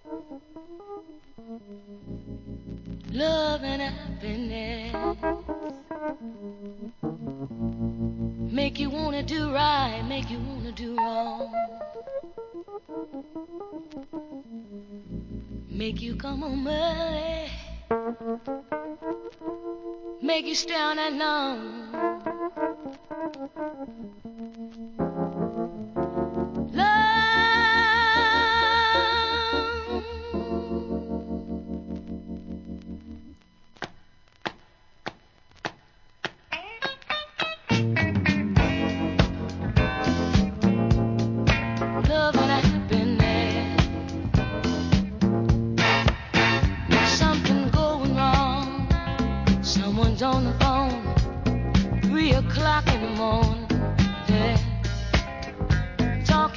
Love and happiness make you wanna do right, make you wanna do wrong, make you come home early, make you stay on that long.